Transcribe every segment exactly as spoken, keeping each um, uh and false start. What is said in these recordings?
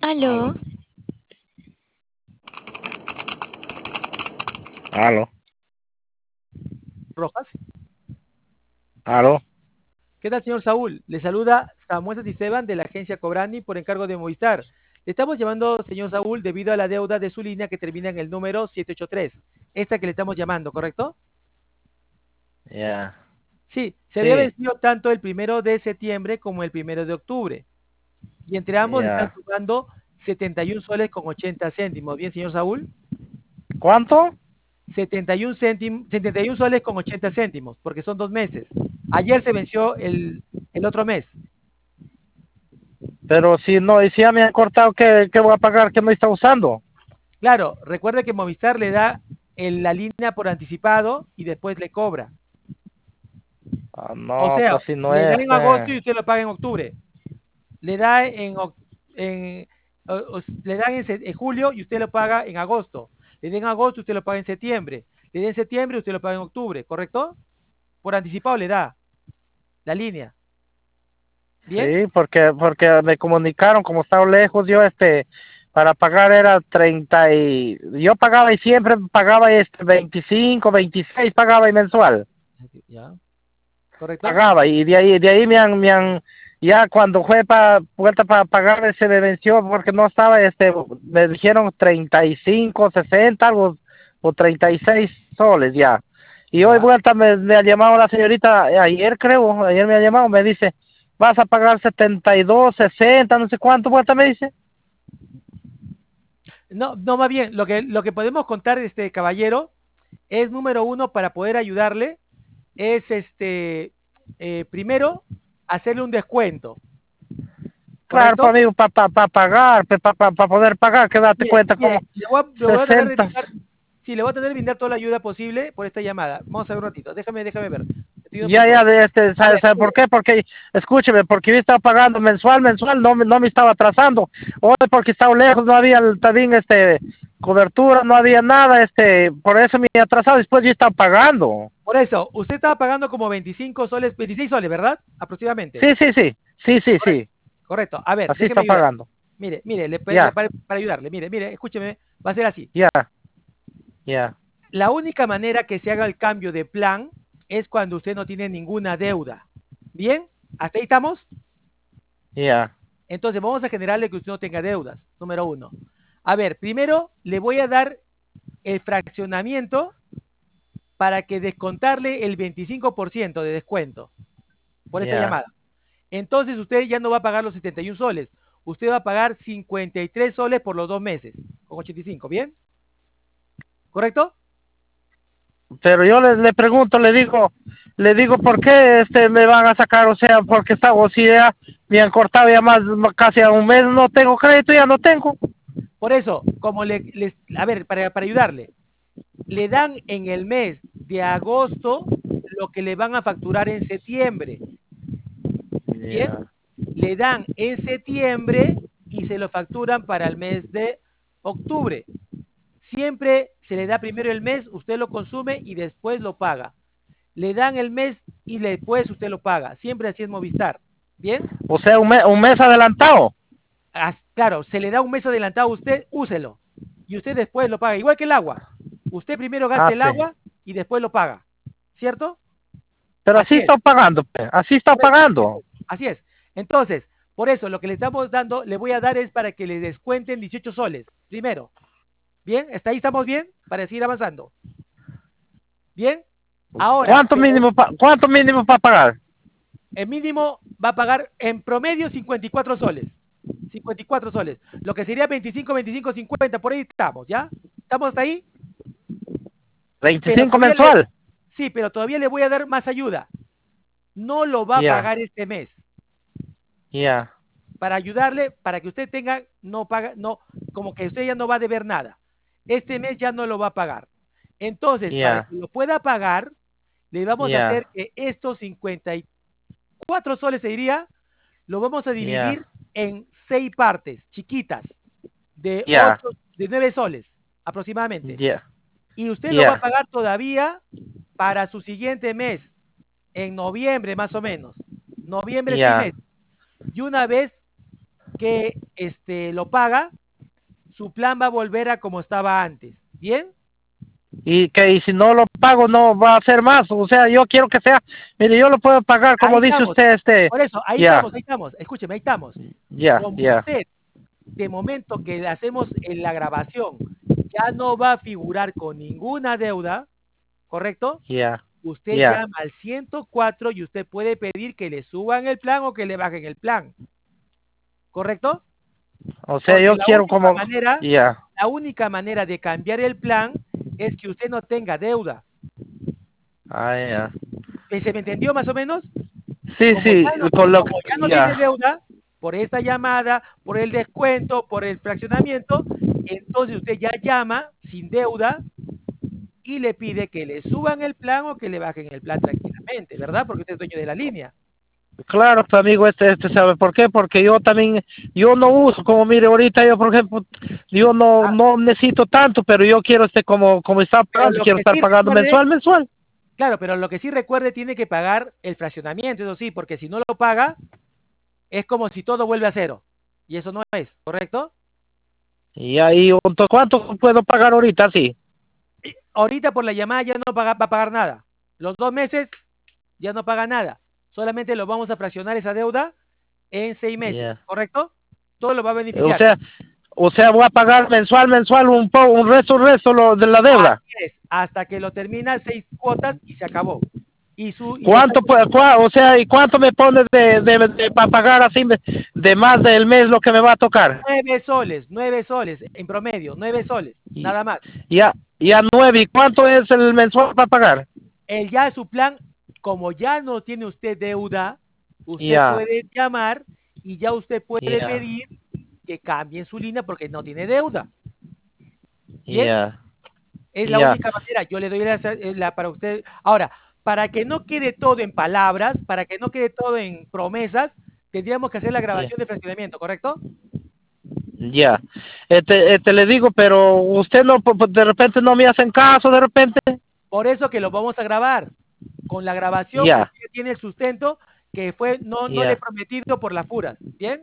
Aló, Aló, aló, Rojas. aló. ¿Qué tal, señor Saúl? Le saluda Samuel Santisteban de la agencia Cobrani por encargo de Movistar. Le estamos llamando, señor Saúl, debido a la deuda de su línea que termina en el número siete ocho tres. Esta que le estamos llamando, ¿correcto? Ya, Sí, se había sí, vencido tanto el primero de septiembre como el primero de octubre. Y entre ambos están ya. sumando setenta y uno soles con ochenta céntimos. ¿Bien, señor Saúl? ¿Cuánto? setenta y uno céntimos, setenta y uno soles con ochenta céntimos, porque son dos meses. Ayer se venció el, el otro mes. Pero si no, y si ya me han cortado, ¿qué, qué voy a pagar? ¿Qué no está usando? Claro, recuerde que Movistar le da el- la línea por anticipado y después le cobra. Ah, O no, sea, pues si no le da es, en agosto pe. y usted lo paga en octubre. Le da en, oc- en- o- o s- le dan en, se- en julio y usted lo paga en agosto. Le da en agosto y usted lo paga en septiembre. Le da en septiembre y usted lo paga en octubre, ¿correcto? Por anticipado le da la línea. ¿Bien? Sí, porque, porque me comunicaron, como estaba lejos, yo este, para pagar era treinta y, yo pagaba y siempre pagaba este veinticinco, veintiséis pagaba y mensual. ¿Ya? ¿Correcto? Pagaba y de ahí de ahí me han, me han ya cuando fue para vuelta para pagar se me venció porque no estaba este me dijeron treinta y cinco sesenta algo o treinta y seis soles ya y hoy ¿Ya? vuelta me, me ha llamado la señorita eh, ayer creo ayer me ha llamado me dice vas a pagar setenta y dos sesenta no sé cuánto vuelta me dice. No, no, más bien, lo que, lo que podemos contar, este caballero, es número uno para poder ayudarle es este, eh, primero, hacerle un descuento, Claro para ¿correcto? mí para pa, pa pagar para pa, pa poder pagar que date Mire, cuenta como mire, le voy a, le voy a tratar de sesenta. brindar, sí, le voy a tratar de brindar toda la ayuda posible por esta llamada. Vamos a ver un ratito, déjame, déjame ver. Estoy viendo, por Ya, ya, favor. de este, A ¿sabe, ver, sabe por mire, qué? Porque, escúcheme, porque yo estaba pagando mensual, mensual, no, me- no me estaba atrasando. Hoy porque estaba lejos, no había el- también, este, cobertura, no había nada, este, por eso me he atrasado, después yo estaba pagando. por eso, usted estaba pagando como veinticinco soles, veintiséis soles, ¿verdad? Aproximadamente. Sí, sí, sí, sí, sí, Correcto, sí, correcto. A ver, así déjeme está ayudar. pagando. Mire, mire, le- le- Ya, para, para ayudarle, mire, mire, escúcheme, va a ser así. ya, ya, La única manera que se haga el cambio de plan es cuando usted no tiene ninguna deuda. ¿Bien? ¿Hasta ahí estamos? ya, Entonces vamos a generarle que usted no tenga deudas, número uno. A ver, primero le voy a dar el fraccionamiento para que descontarle el veinticinco por ciento de descuento por esta ya, llamada. Entonces usted ya no va a pagar los setenta y uno soles, usted va a pagar cincuenta y tres soles por los dos meses, con ochenta y cinco, ¿bien? ¿Correcto? pero yo le, le pregunto, le digo, le digo, ¿por qué este me van a sacar? O sea, porque está, o si ya me han cortado ya más, casi a un mes, no tengo crédito, ya no tengo. Por eso, como le, les, a ver, para, para ayudarle, le dan en el mes de agosto lo que le van a facturar en septiembre. Bien, Ya, le dan en septiembre y se lo facturan para el mes de octubre. Siempre se le da primero el mes, usted lo consume y después lo paga. Le dan el mes y después usted lo paga. Siempre así es Movistar. Bien, o sea, un mes, un mes adelantado. As- claro, se le da un mes adelantado a usted, úselo. Y usted después lo paga. Igual que el agua. Usted primero gasta Ah, el sí. agua y después lo paga. ¿Cierto? Pero así Así es. está pagando, pe, así está Por eso, así pagando. es. Así es. Entonces, por eso lo que le estamos dando, le voy a dar es para que le descuenten dieciocho soles. Primero. ¿Bien? ¿Hasta ahí estamos bien? Para seguir avanzando. ¿Bien? Ahora, ¿Cuánto como mínimo, pa, cuánto mínimo para pagar? el mínimo va a pagar en promedio cincuenta y cuatro soles. cincuenta y cuatro soles. Lo que sería veinticinco, veinticinco, cincuenta. Por ahí estamos, ¿ya? ¿Estamos hasta ahí? Pero Veinticinco todavía le, mensual. sí, pero todavía le voy a dar más ayuda. No lo va a Ya, pagar este mes. ya, Para ayudarle, para que usted tenga, no paga, no, como que usted ya no va a deber nada. Este mes ya no lo va a pagar. Entonces, para ya, que lo pueda pagar, le vamos a hacer ya, que estos cincuenta y cuatro soles se iría, lo vamos a ya, dividir en seis partes chiquitas de ya, ocho, de nueve soles aproximadamente. ya, Y usted lo va a ya, pagar todavía para su siguiente mes, en noviembre más o menos. Noviembre, seis ya, meses. Y una vez que este, lo paga, su plan va a volver a como estaba antes. ¿Bien? Y que y si no lo pago no va a ser más, o sea, yo quiero que sea, mire, yo lo puedo pagar Ahí como dice estamos. usted, este, Por eso, ahí ya, estamos, ahí estamos. Escúcheme, ahí estamos. ya, Como ya, usted, de momento que le hacemos en la grabación, ya no va a figurar con ninguna deuda, ¿correcto? ya, Usted ya, llama al ciento cuatro y usted puede pedir que le suban el plan o que le bajen el plan, ¿correcto? o sea, Porque yo la quiero única como, manera, ya, la única manera de cambiar el plan es que usted no tenga deuda. ah, ya, ¿Se me entendió más o menos? sí, Como ya sí, no, con lo que, como ya no tiene ya, deuda, por esta llamada, por el descuento, por el fraccionamiento, entonces usted ya llama sin deuda y le pide que le suban el plan o que le bajen el plan tranquilamente, ¿verdad? Porque usted es dueño de la línea. claro, tu amigo este, este sabe por qué, porque yo también, yo no uso, como mire, ahorita yo, por ejemplo, yo no, Ah, no necesito tanto, pero yo quiero este, como, como está pero pagando, lo quiero que estar sí pagando recuerde, mensual, mensual, claro, pero lo que sí recuerde tiene que pagar el fraccionamiento, eso sí, porque si no lo paga, es como si todo vuelve a cero. Y eso no es, ¿correcto? y ahí, ¿cuánto puedo pagar ahorita? Sí, Y ahorita por la llamada ya no paga, va a pagar nada. Los dos meses ya no paga nada. Solamente lo vamos a fraccionar esa deuda en seis meses, ya. ¿correcto? Todo lo va a O beneficiar. sea, o sea, voy a pagar mensual, mensual un po, un resto, un resto lo, de la deuda. Así es, hasta que lo termina seis cuotas y se acabó. Y su y está ¿Cuánto, pues, cua- o sea, y cuánto me pones de, de, de- para pagar así de, de más del mes lo que me va a tocar? nueve soles, nueve soles en promedio, nueve soles, Y, nada más. ya, ya nueve, ¿y cuánto es el mensual para pagar? El ya su plan, como ya no tiene usted deuda, usted Ya, puede llamar y ya usted puede ya, pedir que cambien su línea porque no tiene deuda. Bien, ya, es la ya, única manera. Yo le doy la, la para usted. Ahora, para que no quede todo en palabras, para que no quede todo en promesas, tendríamos que hacer la ya, grabación de fraccionamiento, ¿correcto? ya. Este, este le digo, pero usted no, po- po- de repente no me hacen caso, de repente. Por eso que lo vamos a grabar. Con la grabación, Ya, usted tiene el sustento que fue no, no le he ya. prometido por las puras. ¿Bien?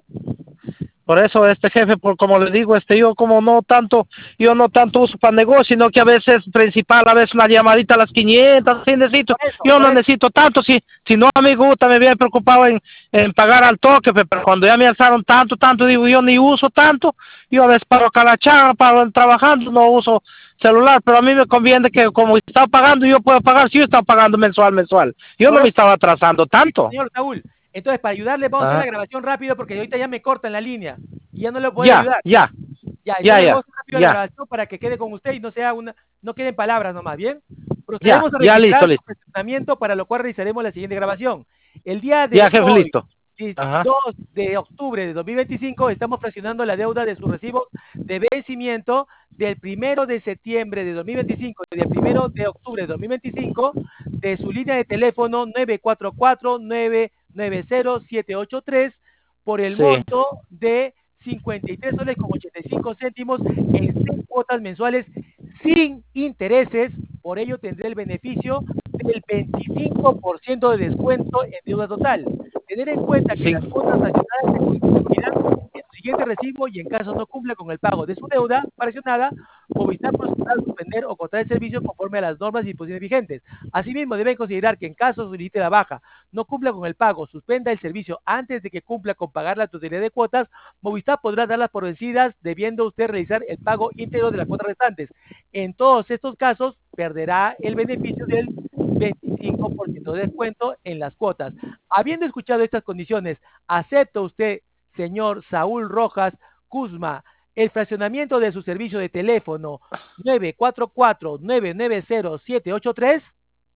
Por eso este jefe, por como le digo, este yo como no tanto, yo no tanto uso para negocio, sino que a veces principal, a veces una llamadita a las quinientas, así necesito. Por eso, Yo por no eso. necesito tanto, si si no a mí me gusta, me había preocupado en, en pagar al toque, pe- pero cuando ya me alzaron tanto, tanto, digo, yo ni uso tanto, yo a veces paro calachar, paro trabajando, no uso celular, pero a mí me conviene que como estaba pagando, yo puedo pagar, si yo estaba pagando mensual, mensual. Yo Por no me eso, estaba atrasando tanto. señor Saúl. Entonces, para ayudarle, vamos a hacer la Ajá. grabación rápido porque ahorita ya me cortan la línea y ya no le puedo Ya, ayudar. ya, Ya, ya, entonces ya, vamos a hacer rápido la ya, grabación para que quede con usted y no sea una, no queden palabras nomás, ¿bien? ya, Procedemos a ya, listo, registrar su listo. presentamiento, para lo cual realizaremos la siguiente grabación. El día Ya, de jefe, hoy, listo. Ajá. dos de octubre de dos mil veinticinco, estamos fraccionando la deuda de sus recibos de vencimiento del primero de septiembre de dos mil veinticinco y del primero de octubre de dos mil veinticinco de su línea de teléfono nueve cuatro cuatro, nueve nueve cero, siete ocho tres por el Sí. monto de cincuenta y tres soles con ochenta y cinco céntimos en seis cuotas mensuales sin intereses. Por ello tendré el beneficio del veinticinco por ciento de descuento en deuda total. Tener en cuenta que Sí. las cuotas fraccionadas se constituirán en su siguiente recibo y en caso no cumpla con el pago de su deuda fraccionada, Movistar procederá a suspender o cortar el servicio conforme a las normas y disposiciones vigentes. Asimismo, deben considerar que en caso solicite la baja, no cumpla con el pago, suspenda el servicio antes de que cumpla con pagar la totalidad de cuotas, Movistar podrá darlas por vencidas, debiendo usted realizar el pago íntegro de las cuotas restantes. En todos estos casos, perderá el beneficio del veinticinco por ciento de descuento en las cuotas. Habiendo escuchado estas condiciones, ¿acepta usted, señor Saúl Rojas Cusma, el fraccionamiento de su servicio de teléfono nueve cuatro cuatro, nueve nueve cero, siete ocho tres?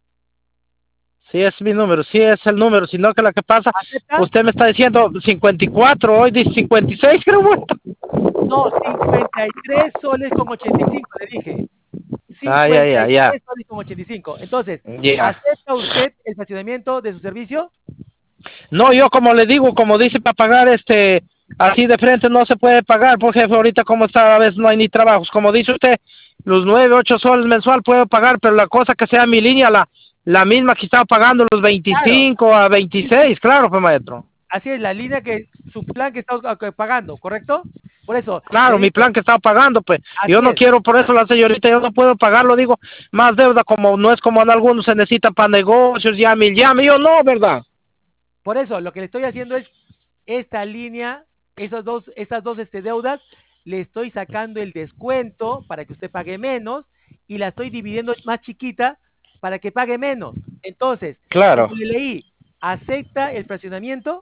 Sí, es mi número, sí es el número, sino que lo que pasa, ¿Acepta? usted me está diciendo cincuenta y cuatro, hoy dice cincuenta y seis, creo, bueno. No, cincuenta y tres soles con ochenta y cinco, le dije. Ah, ya, cincuenta ya, y ya. tres soles con ochenta y cinco. Entonces, Ya. ¿acepta usted el fraccionamiento de su servicio? No, yo como le digo, como dice, para pagar este, así de frente no se puede pagar, por jefe, ahorita como está, a veces no hay ni trabajos. Como dice usted, los nueve, ocho soles mensual puedo pagar, pero la cosa que sea mi línea, la, la misma que estaba pagando los Claro. veinticinco a veintiséis, claro, pues maestro. así es, la línea que, su plan que está uh, pagando, ¿correcto? Por eso, le Claro, mi digo, plan que estaba pagando, pues yo así no es, quiero, por eso la señorita, yo no puedo pagarlo, digo, más deuda como no es como en algunos se necesita para negocios, llame y llame, yo no, ¿verdad? por eso, lo que le estoy haciendo es, esta línea, esas dos, esas dos este, deudas, le estoy sacando el descuento para que usted pague menos y la estoy dividiendo más chiquita para que pague menos. Entonces, como Claro. le leí, acepta el fraccionamiento.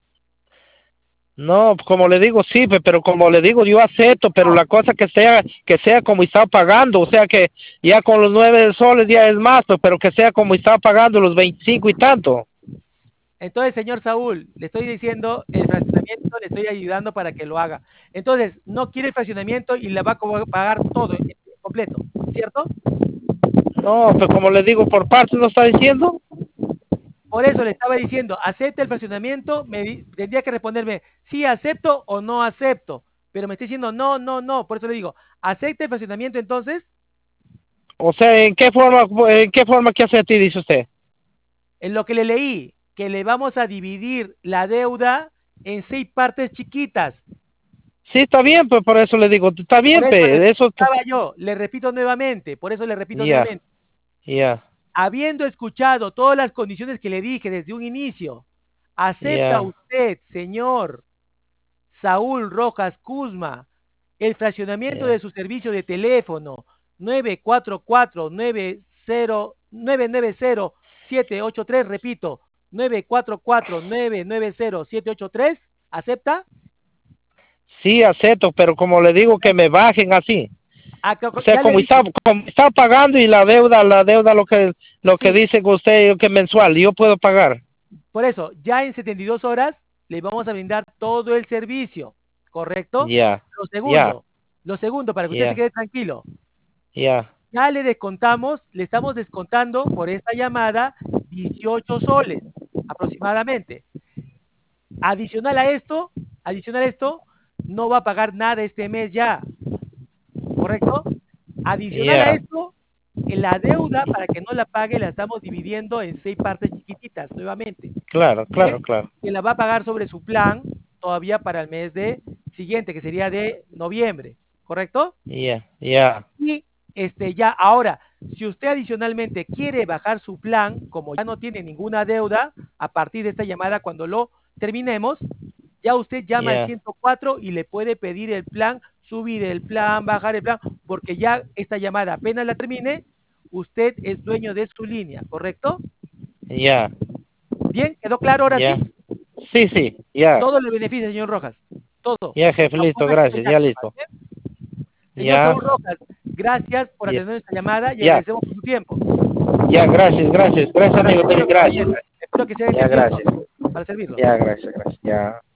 No, como le digo, sí, pe- pero como le digo, yo acepto, pero No. la cosa que sea, que sea como estaba pagando, o sea que ya con los nueve soles ya es más, pe- pero que sea como estaba pagando los veinticinco y tanto. Entonces, señor Saúl, le estoy diciendo el fraccionamiento, le estoy ayudando para que lo haga. Entonces, no quiere el fraccionamiento y le va a pagar todo eh, completo, ¿cierto? No, pero como le digo, por parte no está diciendo. Por eso le estaba diciendo, acepta el fraccionamiento, me di- tendría que responderme, sí acepto o no acepto, pero me está diciendo no, no, no, por eso le digo, acepta el fraccionamiento entonces, O sea, ¿en qué forma, en qué forma que acepta y dice usted? en lo que le leí, que le vamos a dividir la deuda en seis partes chiquitas. Sí, está bien, pues por eso le digo, está Por bien, eso le pe, eso, explicaba yo, le repito nuevamente, por eso le repito ya, nuevamente. ya, Habiendo escuchado todas las condiciones que le dije desde un inicio, ¿acepta ya, usted, señor Saúl Rojas Kuzma, el fraccionamiento de ya. su servicio de teléfono nueve cuatro cuatro nueve cero nueve nueve cero siete ocho tres, repito, nueve cuatro cuatro nueve nueve cero siete ocho tres? ¿Acepta? Sí, acepto, pero como le digo, que me bajen así. Ah, O sea, ya le como está, dije, como está pagando y la deuda, la deuda, lo que, lo que sí, dice usted que mensual, yo puedo pagar. por eso, ya en setenta y dos horas le vamos a brindar todo el servicio, ¿correcto? Ya, Lo ya, segundo, lo segundo, para que usted se ya, quede tranquilo, ya. ya le descontamos, le estamos descontando por esta llamada dieciocho soles aproximadamente. Adicional a esto, adicional a esto, no va a pagar nada este mes ya, ¿correcto? Adicional a Ya, esto, en la deuda, para que no la pague, la estamos dividiendo en seis partes chiquititas nuevamente. claro, claro, Bien, claro. que la va a pagar sobre su plan todavía para el mes de siguiente, que sería de noviembre, ¿correcto? Ya, ya, Y este, ya ahora, si usted adicionalmente quiere bajar su plan, como ya no tiene ninguna deuda, a partir de esta llamada, cuando lo terminemos, ya usted llama al ya, ciento cuatro y le puede pedir el plan, subir el plan, bajar el plan, porque ya esta llamada apenas la termine, usted es dueño de su línea, ¿correcto? ya, Bien, ¿quedó claro ahora ya. sí? Sí, sí, ya, Todo le beneficia, señor Rojas. Todo. ya, jefe, listo, Apúrese que gracias, ya. ya listo. ¿Vale? Señor Ya, Saúl Rojas, gracias por ya, atender esta llamada y ya, agradecemos por su tiempo. ya, gracias, gracias, gracias, Para amigo mío, servirlo, gracias. caballero. Espero que se haya Ya, entendido gracias. todo. Para servirlo. Ya, gracias, gracias. Ya.